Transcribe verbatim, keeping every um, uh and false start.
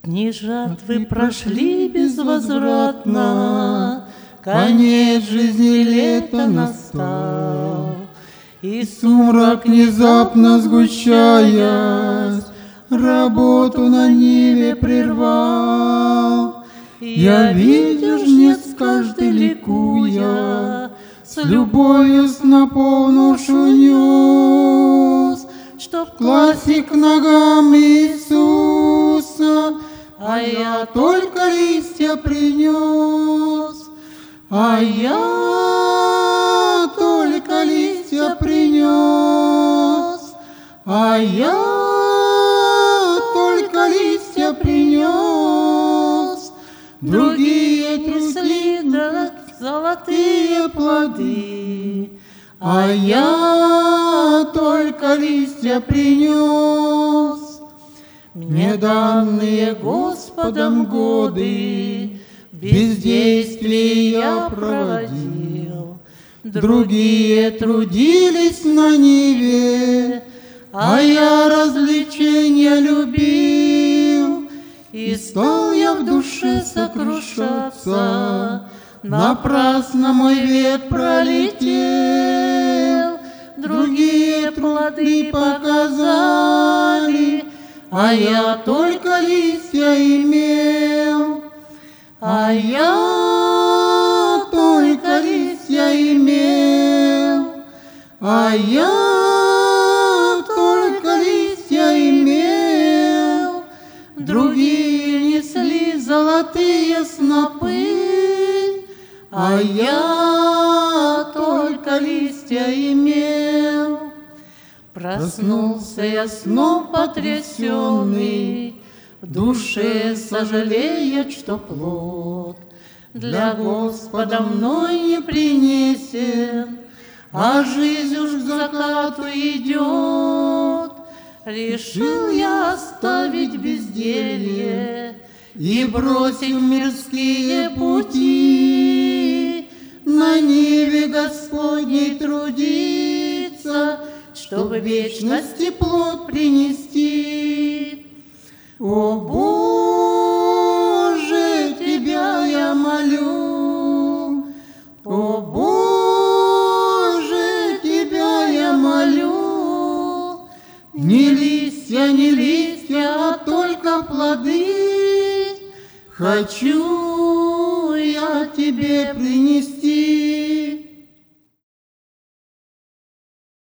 Дни жатвы прошли безвозвратно, конец жизни лета настал, и сумрак, внезапно сгущаясь, работу на ниве прервал. Я, видишь, жнец каждый ликуя, с любовью на полношу нес, чтоб класть к ногам Иисуса, а я только листья принес, а я только листья принес, а я только листья принес. Другие несли золотые плоды, а я только листья принес. Мне данные Господом годы в бездействии я проводил, другие трудились на ниве, а я развлечения любил. И стал я в душе сокрушаться, напрасно мой век пролетел. Другие плоды показали, а я только листья имел, а я только листья имел, а я только листья имел. Другие несли золотые снопы, а я только листья имел. Проснулся я сном потрясенный, в душе сожалеет, что плод для Господа мной не принесен, а жизнь уж к закату идет. Решил я оставить безделье и бросить мирские пути, на ниве Господней трудиться, чтобы вечности плод принести. О Боже, Тебя я молю, о Боже, Тебя я молю, не листья, не листья, а только плоды хочу я Тебе принести.